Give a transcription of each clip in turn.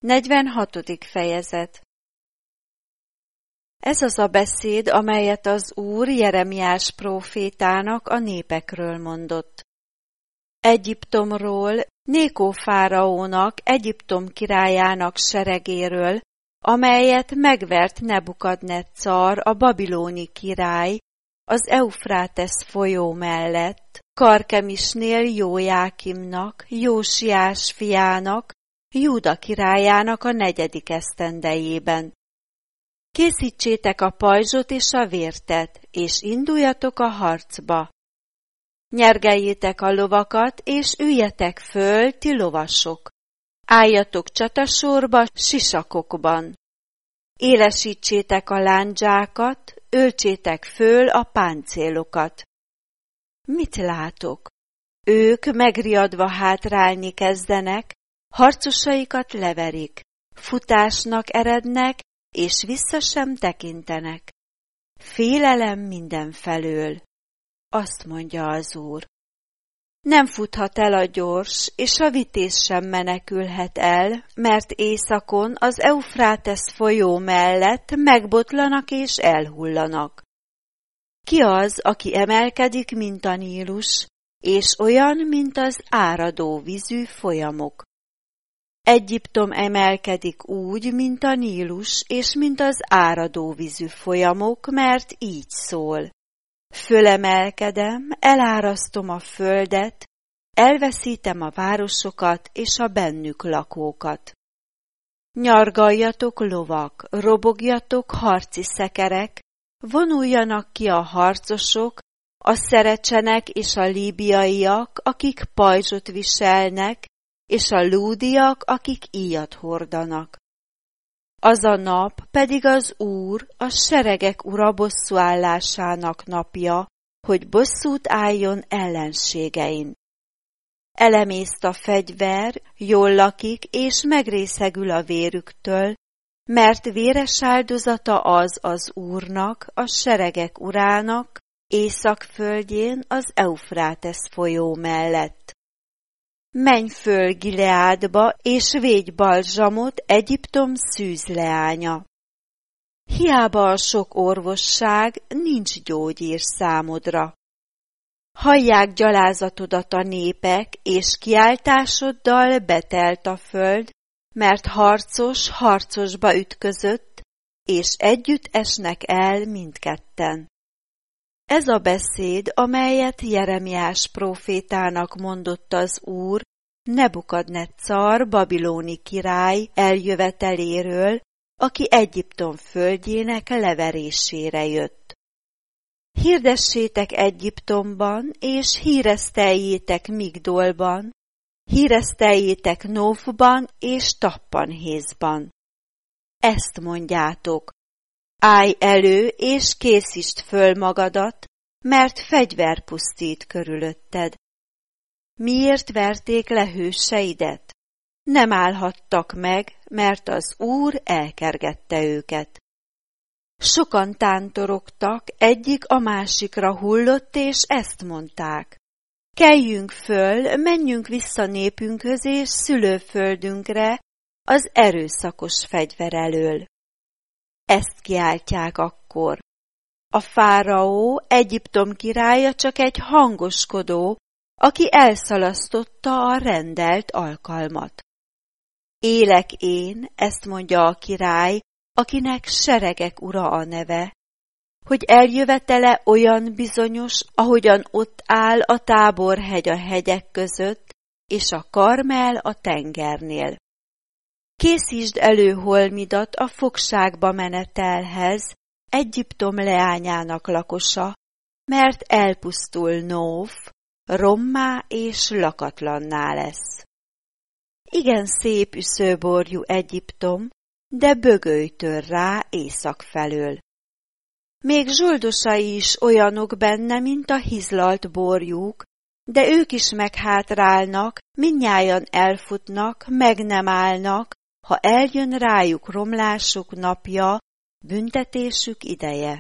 46. fejezet. Ez az a beszéd, amelyet az Úr Jeremiás prófétának a népekről mondott. Egyiptomról, Nékó fáraónak, Egyiptom királyának seregéről, amelyet megvert Nebukadnecar, a babilóni király, az Eufrátesz folyó mellett, Karkemisnél Jójákimnak, Jósiás fiának, Júda királyának a 4. esztendejében. Készítsétek a pajzsot és a vértet, és induljatok a harcba. Nyergeljétek a lovakat, és üljetek föl, ti lovasok. Álljatok csatasorba sisakokban. Élesítsétek a lándzsákat, öltsétek föl a páncélokat. Mit látok? Ők megriadva hátrálni kezdenek, harcosaikat leverik, futásnak erednek, és vissza sem tekintenek. Félelem mindenfelől, azt mondja az Úr. Nem futhat el a gyors, és a vitéz sem menekülhet el, mert északon az Eufrátesz folyó mellett megbotlanak és elhullanak. Ki az, aki emelkedik, mint a Nílus, és olyan, mint az áradó vízű folyamok? Egyiptom emelkedik úgy, mint a Nílus, és mint az áradó vízű folyamok, mert így szól. Fölemelkedem, elárasztom a földet, elveszítem a városokat és a bennük lakókat. Nyargaljatok lovak, robogjatok harci szekerek, vonuljanak ki a harcosok, a szerecsenek és a líbiaiak, akik pajzsot viselnek, és a lúdiak, akik íjat hordanak. Az a nap pedig az Úr, a seregek ura bosszúállásának napja, hogy bosszút álljon ellenségein. Elemészt a fegyver, jól lakik, és megrészegül a vérüktől, mert véres áldozata az Úrnak, a seregek urának, Észak-földjén az Eufrátesz folyó mellett. Menj föl Gileádba, és védj balzsamot, Egyiptom szűzleánya. Hiába a sok orvosság, nincs gyógyír számodra. Hallják gyalázatodat a népek, és kiáltásoddal betelt a föld, mert harcos harcosba ütközött, és együtt esnek el mindketten. Ez a beszéd, amelyet Jeremiás prófétának mondott az Úr Nebukadnecar, babilóni király eljöveteléről, aki Egyiptom földjének leverésére jött. Hirdessétek Egyiptomban, és híreszteljétek Migdolban, híreszteljétek Nófban és Tappanhészban. Ezt mondjátok: állj elő, és készítsd föl magadat, mert fegyver pusztít körülötted. Miért verték le hőseidet? Nem állhattak meg, mert az Úr elkergette őket. Sokan tántorogtak, egyik a másikra hullott, és ezt mondták: keljünk föl, menjünk vissza népünkhöz és szülőföldünkre az erőszakos fegyver elől. Ezt kiáltják akkor: a fáraó, Egyiptom királya csak egy hangoskodó, aki elszalasztotta a rendelt alkalmat. Élek én, ezt mondja a király, akinek seregek ura a neve, hogy eljövetele olyan bizonyos, ahogyan ott áll a Táborhegy a hegyek között, és a Karmel a tengernél. Készítsd elő holmidat a fogságba menetelhez, Egyiptom leányának lakosa, mert elpusztul Nóf, rommá és lakatlanná lesz. Igen szép üszőborjú Egyiptom, de bögöly tör rá észak felől. Még zsoldosai is olyanok benne, mint a hizlalt borjuk, de ők is meghátrálnak, mindnyájan elfutnak, meg nem állnak, ha eljön rájuk romlásuk napja, büntetésük ideje.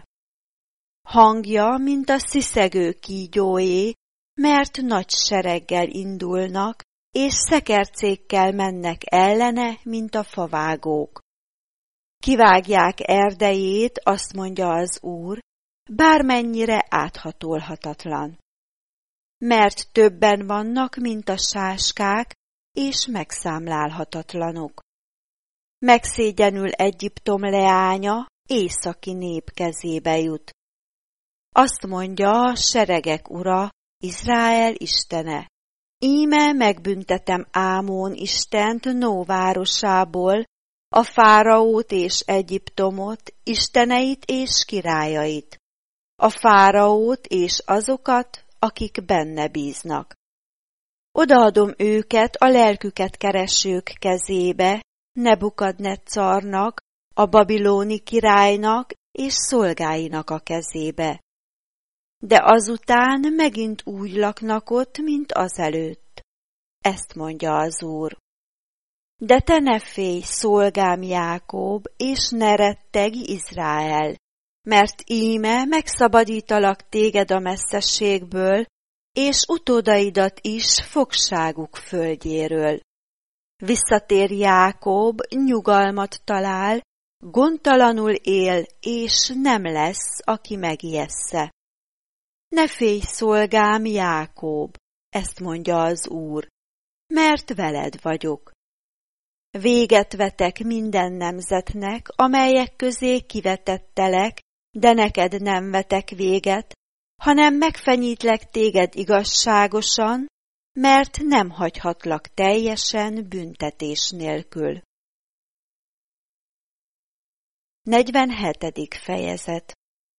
Hangja, mint a sziszegő kígyóé, mert nagy sereggel indulnak, és szekercékkel mennek ellene, mint a favágók. Kivágják erdejét, azt mondja az Úr, bármennyire áthatolhatatlan. Mert többen vannak, mint a sáskák, és megszámlálhatatlanok. Megszégyenül Egyiptom leánya, északi nép kezébe jut. Azt mondja a seregek ura, Izrael istene. Íme megbüntetem Ámon istent No városából, a fáraót és Egyiptomot, isteneit és királyait, a fáraót és azokat, akik benne bíznak. Odaadom őket a lelküket keresők kezébe, Nebukadnecarnak, a babiloni királynak és szolgáinak a kezébe. De azután megint úgy laknak ott, mint azelőtt. Ezt mondja az Úr. De te ne félj, szolgám Jákob, és ne rettegj, Izrael, mert íme megszabadítalak téged a messzességből, és utódaidat is fogságuk földjéről. Visszatér Jákob, nyugalmat talál, gondtalanul él, és nem lesz, aki megijessze. Ne félj, szolgám Jákob, ezt mondja az Úr, mert veled vagyok. Véget vetek minden nemzetnek, amelyek közé kivetettelek, de neked nem vetek véget, hanem megfenyítlek téged igazságosan, mert nem hagyhatlak teljesen büntetés nélkül. 47. fejezet.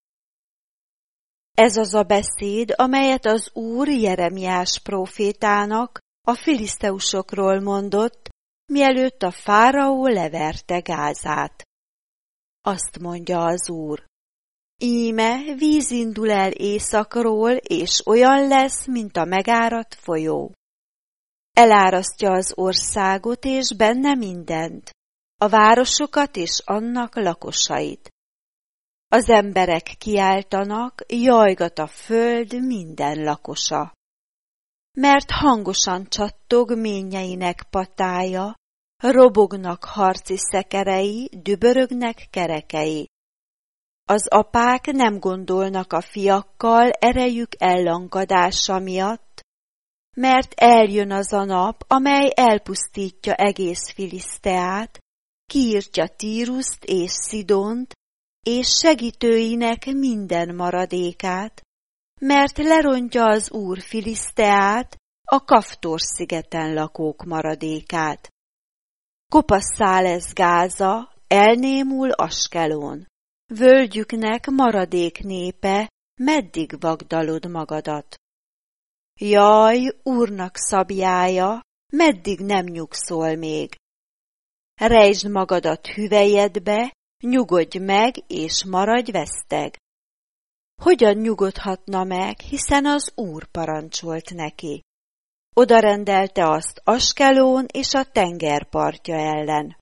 Ez az a beszéd, amelyet az Úr Jeremiás prófétának a filiszteusokról mondott, mielőtt a fáraó leverte Gázát. Azt mondja az Úr. Íme víz indul el északról, és olyan lesz, mint a megáradt folyó. Elárasztja az országot, és benne mindent, a városokat és annak lakosait. Az emberek kiáltanak, jajgat a föld minden lakosa. Mert hangosan csattog ményeinek patája, robognak harci szekerei, dübörögnek kerekei. Az apák nem gondolnak a fiakkal erejük ellankadása miatt, mert eljön az a nap, amely elpusztítja egész Filiszteát, kiírtja Tíruszt és Szidont, és segítőinek minden maradékát, mert lerontja az Úr Filiszteát, a Kaftor-szigeten lakók maradékát. Kopasszá lesz Gáza, elnémul Askelón. Völgyüknek maradék népe, meddig vagdalod magadat? Jaj, Úrnak szabjája, meddig nem nyugszol még? Rejtsd magadat hüvelyedbe, nyugodj meg, és maradj veszteg. Hogyan nyugodhatna meg, hiszen az Úr parancsolt neki? Oda rendelte azt Askelón és a tengerpartja ellen.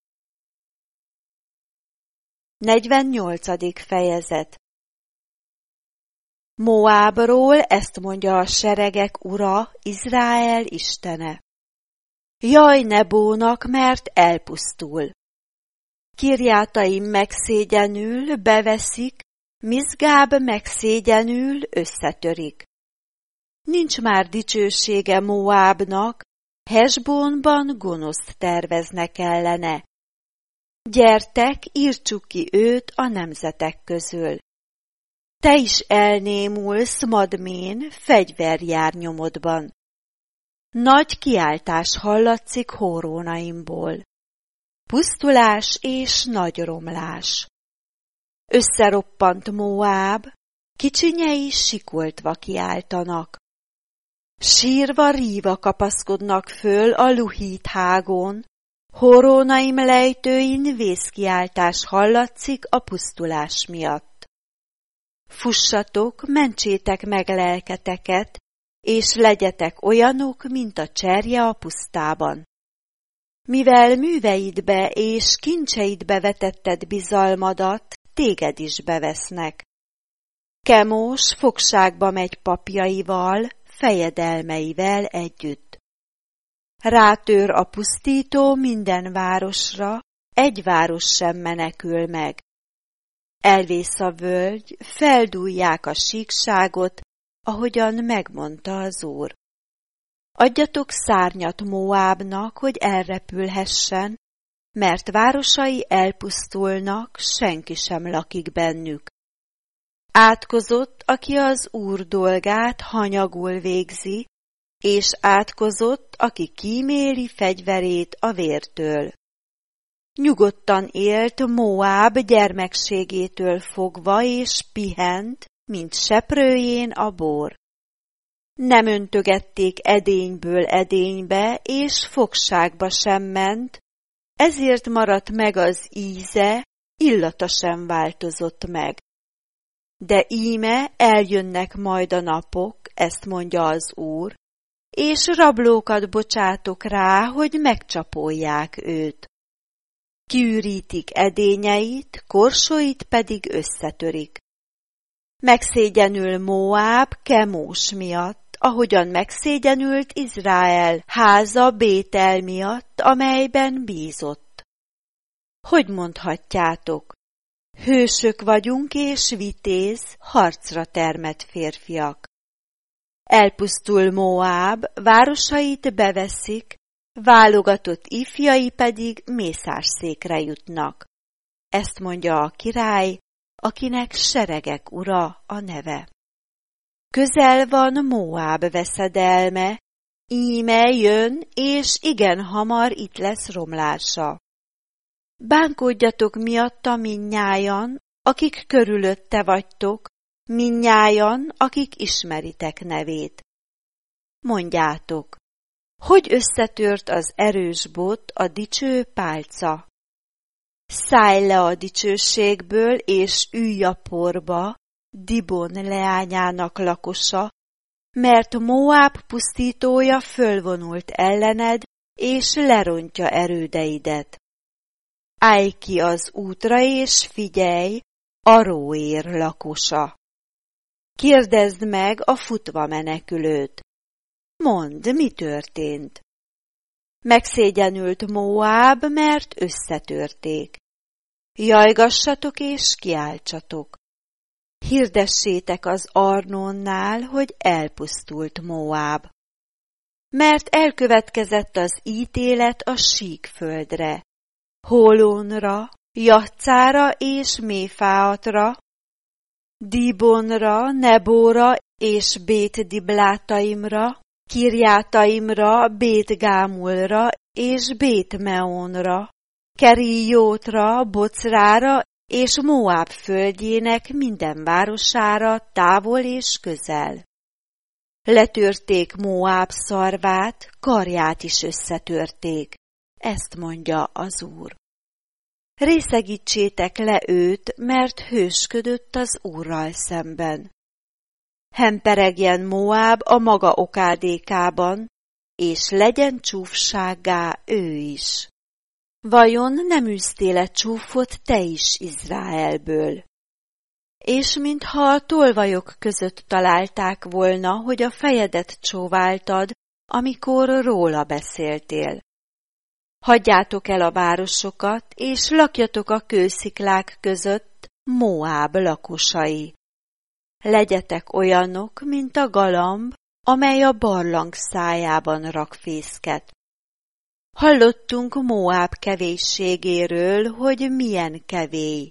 48. fejezet. Moábról ezt mondja a seregek ura, Izrael istene. Jaj Nebónak, mert elpusztul. Kirjátaim megszégyenül, beveszik, Mizgáb megszégyenül, összetörik. Nincs már dicsősége Moábnak, Hesbónban gonoszt terveznek ellene. Gyertek, írtsuk ki őt a nemzetek közül. Te is elnémulsz, Madmén, fegyver jár nyomodban. Nagy kiáltás hallatszik Hórónaimból. Pusztulás és nagy romlás. Összeroppant Moáb, kicsinyei sikoltva kiáltanak. Sírva ríva kapaszkodnak föl a Luhít hágón, Hórónaim lejtőin vészkiáltás hallatszik a pusztulás miatt. Fussatok, mentsétek meg lelketeket, és legyetek olyanok, mint a cserje a pusztában. Mivel műveidbe és kincseidbe vetetted bizalmadat, téged is bevesznek. Kemós fogságba megy papjaival, fejedelmeivel együtt. Rátör a pusztító minden városra, egy város sem menekül meg. Elvész a völgy, feldúlják a síkságot, ahogyan megmondta az Úr. Adjatok szárnyat Moábnak, hogy elrepülhessen, mert városai elpusztulnak, senki sem lakik bennük. Átkozott, aki az Úr dolgát hanyagul végzi, és átkozott, aki kíméli fegyverét a vértől. Nyugodtan élt Moáb gyermekségétől fogva, és pihent, mint seprőjén a bor. Nem öntögették edényből edénybe, és fogságba sem ment, ezért maradt meg az íze, illata sem változott meg. De íme eljönnek majd a napok, ezt mondja az Úr, és rablókat bocsátok rá, hogy megcsapolják őt. Kiürítik edényeit, korsóit pedig összetörik. Megszégyenül Moáb Kemós miatt, ahogyan megszégyenült Izrael háza Bétel miatt, amelyben bízott. Hogy mondhatjátok? Hősök vagyunk és vitéz, harcra termett férfiak. Elpusztul Moáb, városait beveszik, válogatott ifjai pedig mészárszékre jutnak. Ezt mondja a király, akinek seregek ura a neve. Közel van Moáb veszedelme, íme jön, és igen hamar itt lesz romlása. Bánkodjatok miatta mindnyájan, akik körülötte vagytok, mindnyájan, akik ismeritek nevét. Mondjátok, hogy összetört az erős bot, a dicső pálca. Szállj le a dicsőségből, és ülj a porba, Dibon leányának lakosa, mert Moáb pusztítója fölvonult ellened, és lerontja erődeidet. Állj ki az útra, és figyelj, Aróér lakosa. Kérdezd meg a futva menekülőt. Mondd, mi történt? Megszégyenült Moáb, mert összetörték. Jajgassatok és kiáltsatok. Hirdessétek az Arnónnál, hogy elpusztult Moáb. Mert elkövetkezett az ítélet a síkföldre, Hólónra, Jatszára és Méfáatra, Dibonra, Nebóra és Bét-Diblátaimra, Kirjátaimra, Bét-Gámulra és Bét-Meonra, Keríjótra, Bocrára és Moáb földjének minden városára, távol és közel. Letörték Moáb szarvát, karját is összetörték. Ezt mondja az Úr. Részegítsétek le őt, mert hősködött az Úrral szemben. Hemperegjen Moáb a maga okádékában, és legyen csúfsággá ő is. Vajon nem űztél-e csúfot te is Izraelből? És mintha a tolvajok között találták volna, hogy a fejedet csóváltad, amikor róla beszéltél. Hagyjátok el a városokat, és lakjatok a kősziklák között, Moáb lakosai. Legyetek olyanok, mint a galamb, amely a barlang szájában rak fészket. Hallottunk Moáb kevésségéről, hogy milyen kevély.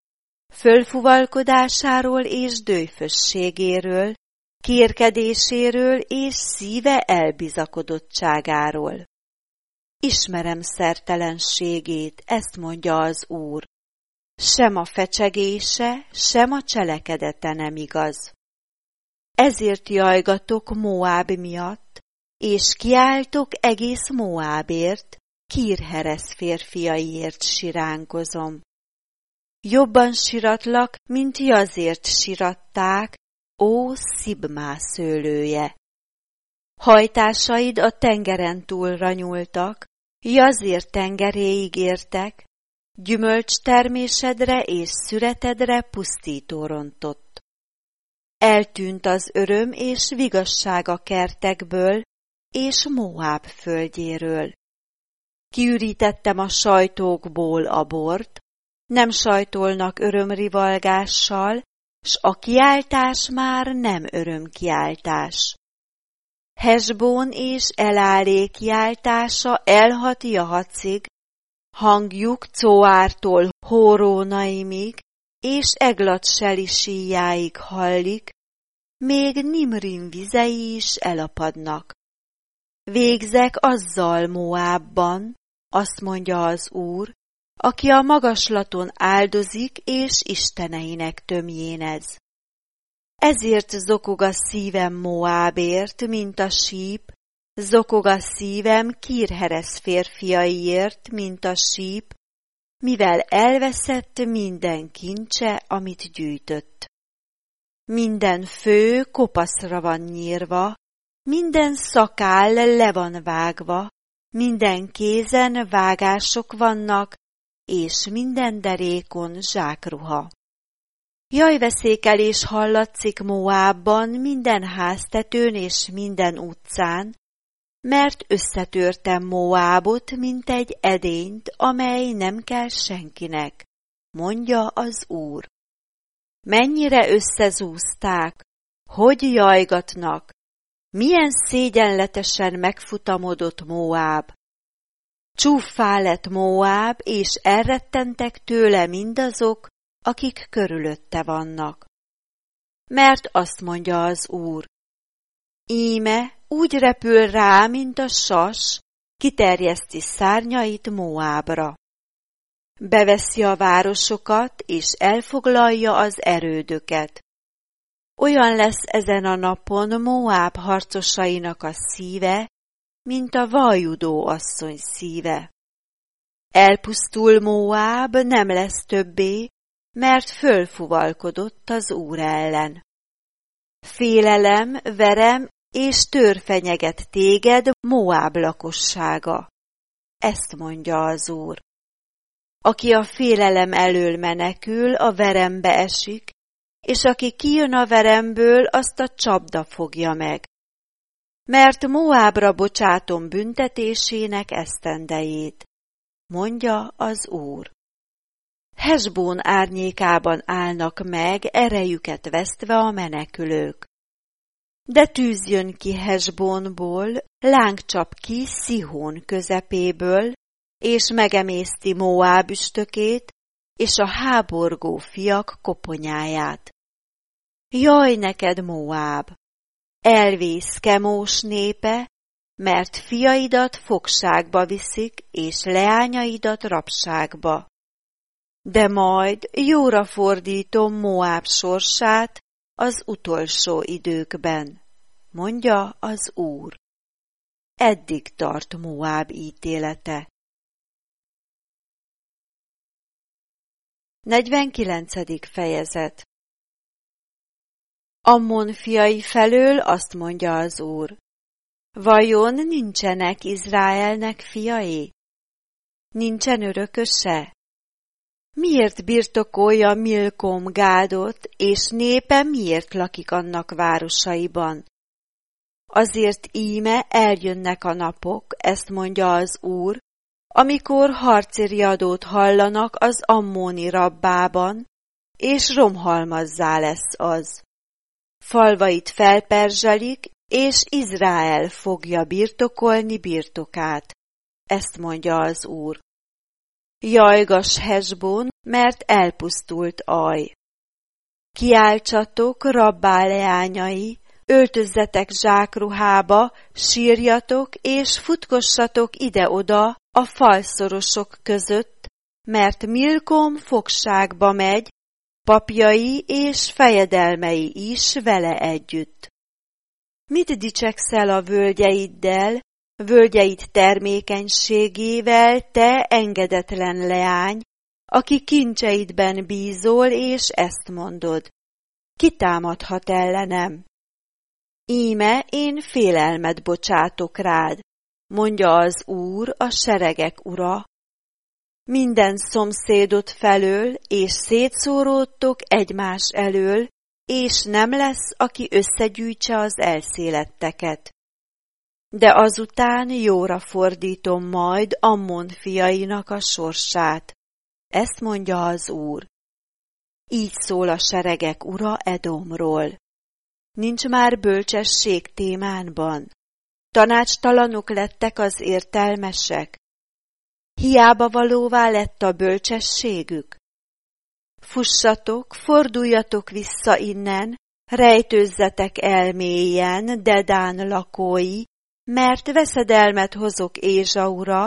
Fölfuvalkodásáról és dőfösségéről, kérkedéséről és szíve elbizakodottságáról. Ismerem szertelenségét, ezt mondja az Úr. Sem a fecsegése, sem a cselekedete nem igaz. Ezért jajgatok Moáb miatt, és kiáltok egész Moábért, Kírheresz férfiaiért siránkozom. Jobban siratlak, mint Jazért siratták, ó Szibmá szőlője. Hajtásaid a tengeren túlra nyúltak, Jazér tengeréig értek, gyümölcstermésedre és szüretedre pusztító rontott. Eltűnt az öröm és vigasság a kertekből, és Moáb földjéről. Kiürítettem a sajtókból a bort, nem sajtolnak örömrivalgással, s a kiáltás már nem örömkiáltás. Hesbón és Elálé kiáltása elhat Jahacig, hangjuk Coártól Hórónaimig, és Eglat-seli síjáig hallik, még Nimrim vizei is elapadnak. Végzek azzal Moábban, azt mondja az Úr, aki a magaslaton áldozik, és isteneinek tömjénez. Ezért zokog a szívem Moábért, mint a síp, zokog a szívem Kírheresz férfiaiért, mint a síp, mivel elveszett minden kincse, amit gyűjtött. Minden fő kopaszra van nyírva, minden szakál le van vágva, minden kézen vágások vannak, és minden derékon zsákruha. Jajveszékelés hallatszik Moábban minden háztetőn és minden utcán, mert összetörtem Moábot, mint egy edényt, amely nem kell senkinek, mondja az Úr. Mennyire összezúzták, hogy jajgatnak, milyen szégyenletesen megfutamodott Moáb. Csúffá lett Moáb, és elrettentek tőle mindazok, akik körülötte vannak. Mert azt mondja az Úr, íme úgy repül rá, mint a sas, kiterjeszti szárnyait Moábra. Beveszi a városokat, és elfoglalja az erődöket. Olyan lesz ezen a napon Moáb harcosainak a szíve, mint a vajudó asszony szíve. Elpusztul Moáb, nem lesz többé, mert fölfuvalkodott az Úr ellen. Félelem, verem és tőr fenyeget téged, Moáb lakossága. Ezt mondja az Úr. Aki a félelem elől menekül, a verembe esik, és aki kijön a veremből, azt a csapda fogja meg. Mert Moábra bocsátom büntetésének esztendejét, mondja az Úr. Hesbón árnyékában állnak meg, erejüket vesztve a menekülők. De tűz jön ki Hesbónból, láng csap ki Szihón közepéből, és megemészti Moáb üstökét, és a háborgó fiak koponyáját. Jaj neked, Moáb! Elvész Kemós népe, mert fiaidat fogságba viszik, és leányaidat rabságba. De majd jóra fordítom Moáb sorsát az utolsó időkben, mondja az Úr. Eddig tart Moáb ítélete. 49. fejezet. Ammon fiai felől azt mondja az Úr, vajon nincsenek Izraelnek fiai? Nincsen örököse? Miért birtokolja Milkom Gádot, és népe miért lakik annak városaiban? Azért íme eljönnek a napok, ezt mondja az Úr, amikor harci riadót hallanak az ammóni Rabbában, és romhalmazzá lesz az. Falvait felperzselik, és Izrael fogja birtokolni birtokát. Ezt mondja az Úr. Jajgas Hesbón, mert elpusztult Aj. Kiáltsatok, Rabbá leányai, öltözzetek zsákruhába, sírjatok, és futkossatok ide-oda a falszorosok között, mert Milkom fogságba megy, papjai és fejedelmei is vele együtt. Mit dicsekszel a völgyeiddel, völgyeid termékenységével, te engedetlen leány, aki kincseidben bízol, és ezt mondod? Ki támadhat ellenem? Íme én félelmet bocsátok rád, mondja az Úr, a seregek ura. Minden szomszédot felől, és szétszóródtok egymás elől, és nem lesz, aki összegyűjtse az elszéletteket. de azután jóra fordítom majd Ammon fiainak a sorsát. Ezt mondja az Úr. Így szól a seregek ura Edomról. Nincs már bölcsesség Témánban. Tanácstalanok lettek az értelmesek. Hiába valóvá lett a bölcsességük. Fussatok, forduljatok vissza innen, rejtőzzetek el mélyen, Dedán lakói, mert veszedelmet hozok Ézsaura,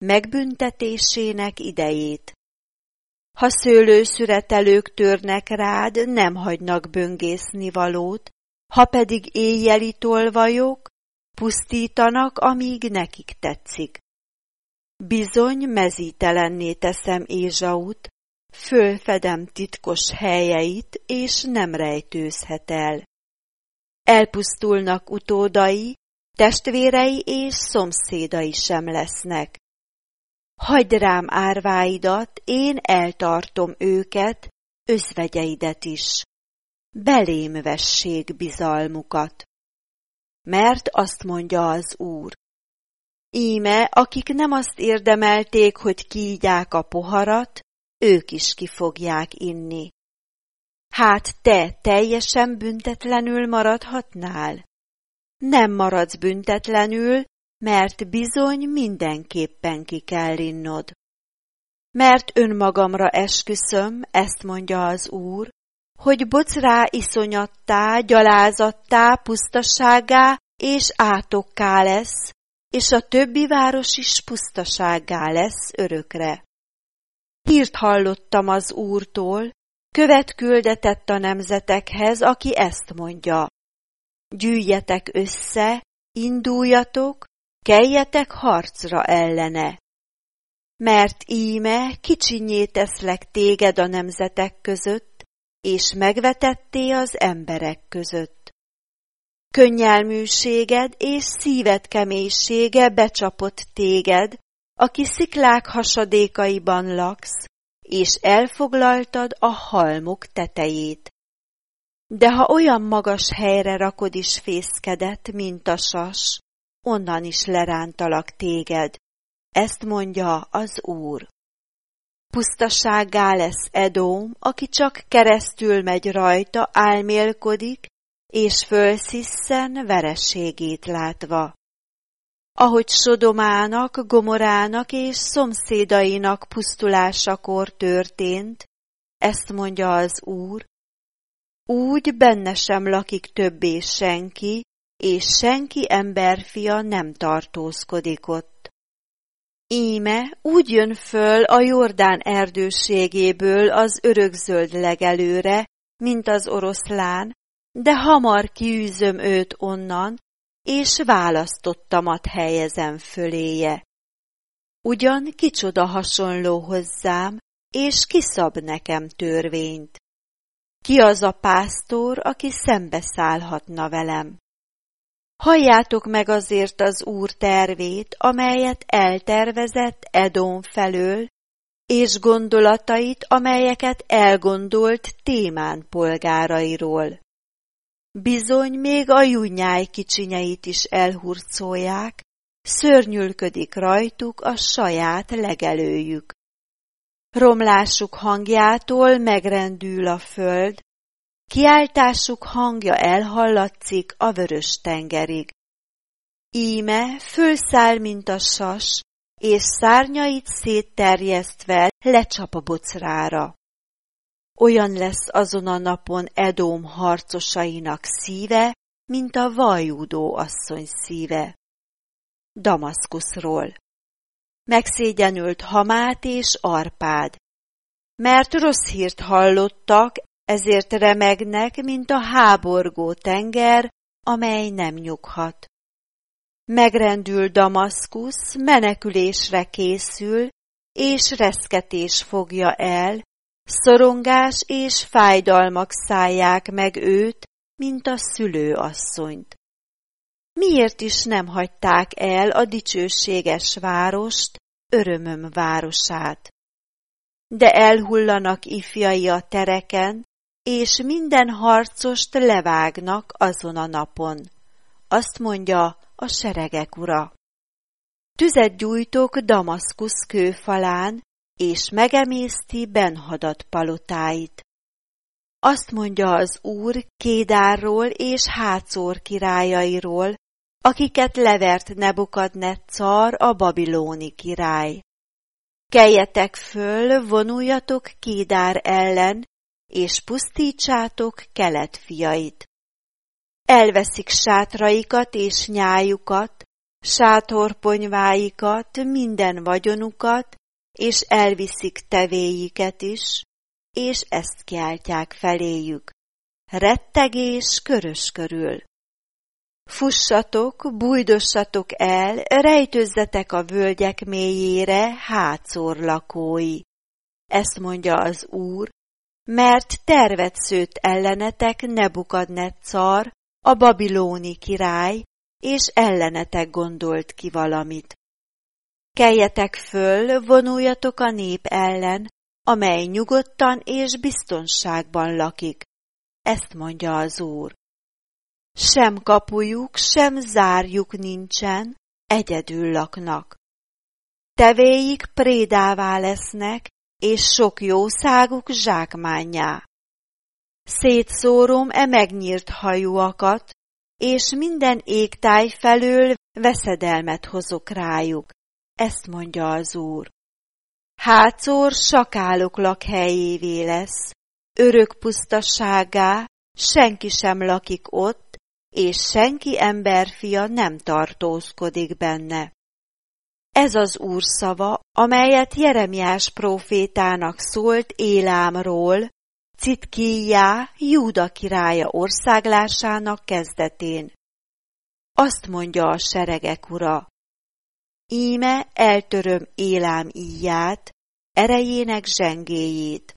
megbüntetésének idejét. Ha szőlőszüretelők törnek rád, nem hagynak böngészni valót, ha pedig éjjeli tolvajok, pusztítanak, amíg nekik tetszik. Bizony mezítelenné teszem Ézsaut, fölfedem titkos helyeit, és nem rejtőzhet el. Elpusztulnak utódai, testvérei és szomszédai sem lesznek. Hagyd rám árváidat, én eltartom őket, özvegyeidet is. Belém vessék bizalmukat. Mert azt mondja az Úr. Íme, akik nem azt érdemelték, hogy kiígyák a poharat, ők is ki fogják inni. Hát te teljesen büntetlenül maradhatnál? Nem maradsz büntetlenül, mert bizony mindenképpen ki kell innod. Mert önmagamra esküszöm, ezt mondja az Úr, hogy Bocrá iszonyattá, gyalázattá, pusztasággá és átokká lesz, és a többi város is pusztasággá lesz örökre. Hírt hallottam az Úrtól, követ küldetett a nemzetekhez, aki ezt mondja. Gyűjjetek össze, induljatok, keljetek harcra ellene. Mert íme kicsinnyé teszlek téged a nemzetek között, és megvetetté az emberek között. Könnyelműséged és szíved keménysége becsapott téged, aki sziklák hasadékaiban laksz, és elfoglaltad a halmok tetejét. De ha olyan magas helyre rakod is fészkedet, mint a sas, onnan is lerántalak téged. Ezt mondja az Úr. Pusztasággá lesz Edóm, aki csak keresztül megy rajta, álmélkodik, és fölszisszen vereségét látva. Ahogy Sodomának, Gomorának és szomszédainak pusztulásakor történt, ezt mondja az Úr, úgy benne sem lakik többé senki, és senki emberfia nem tartózkodik ott. Íme úgy jön föl a Jordán erdőségéből az örökzöld legelőre, mint az oroszlán, de hamar kiűzöm őt onnan, és választottamat helyezem föléje. Ugyan kicsoda hasonló hozzám, és kiszab nekem törvényt. Ki az a pásztor, aki szembeszállhatna velem? Halljátok meg azért az Úr tervét, amelyet eltervezett Edom felől, és gondolatait, amelyeket elgondolt Témán polgárairól. Bizony még a júnyáj kicsinyeit is elhurcolják, szörnyülködik rajtuk a saját legelőjük. Romlásuk hangjától megrendül a föld, kiáltásuk hangja elhallatszik a Vörös-tengerig. Íme fölszáll, mint a sas, és szárnyait szétterjesztve lecsap a Bocrára. Olyan lesz azon a napon Edóm harcosainak szíve, mint a vajúdó asszony szíve. Damaszkuszról. Megszégyenült Hamát és Arpád, mert rossz hírt hallottak, ezért remegnek, mint a háborgó tenger, amely nem nyughat. Megrendül Damaszkusz, menekülésre készül, és reszketés fogja el, szorongás és fájdalmak szállják meg őt, mint a szülőasszonyt. Miért is nem hagyták el a dicsőséges várost, örömöm városát? De elhullanak ifjai a tereken, és minden harcost levágnak azon a napon. Azt mondja a seregek ura. Tüzet gyújtok Damaszkusz kőfalán, és megemészti Ben-Hadad palotáit. Azt mondja az Úr Kédárról és Hácor királyairól, akiket levert Nebukadneccar, a babilóni király. Keljetek föl, vonuljatok Kédár ellen, és pusztítsátok Kelet fiait. Elveszik sátraikat és nyájukat, sátorponyváikat, minden vagyonukat, és elviszik tevéiket is, és ezt kiáltják feléjük. Rettegés körös körül. Fussatok, bújdossatok el, rejtőzzetek a völgyek mélyére, Hácor lakói. Ezt mondja az Úr, mert tervet szőtt ellenetek Nebukadneccar, a babilóni király, és ellenetek gondolt ki valamit. Keljetek föl, vonuljatok a nép ellen, amely nyugodtan és biztonságban lakik. Ezt mondja az Úr. Sem kapujuk, sem zárjuk nincsen, egyedül laknak. Tevéik prédává lesznek, és sok jószáguk zsákmánnyá. Szétszórom megnyírt hajúakat, és minden égtáj felől veszedelmet hozok rájuk. Ezt mondja az Úr. Hácor sakálok lakhelyévé lesz, örök pusztaságá, senki sem lakik ott, és senki emberfia nem tartózkodik benne. Ez az Úr szava, amelyet Jeremiás prófétának szólt Élámról, Citkijjá, Júda királya országlásának kezdetén. Azt mondja a seregek ura, íme eltöröm Élám íját, erejének zsengéjét.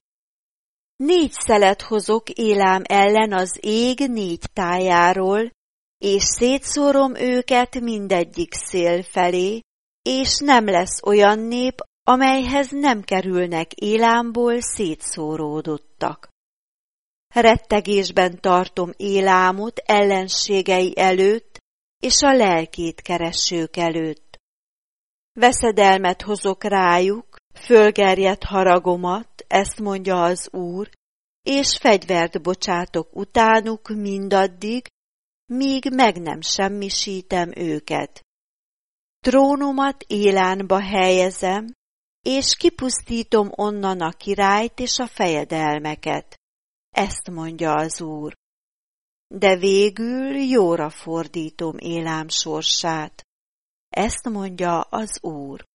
4 szelet hozok Élám ellen az ég 4 tájáról, és szétszórom őket mindegyik szél felé, és nem lesz olyan nép, amelyhez nem kerülnek Élámból szétszóródottak. Rettegésben tartom Élámot ellenségei előtt, és a lelkét keresők előtt. Veszedelmet hozok rájuk, fölgerjedt haragomat, ezt mondja az Úr, és fegyvert bocsátok utánuk mindaddig, míg meg nem semmisítem őket. Trónomat Élánba helyezem, és kipusztítom onnan a királyt és a fejedelmeket. Ezt mondja az Úr. De végül jóra fordítom Élám sorsát. Ezt mondja az Úr.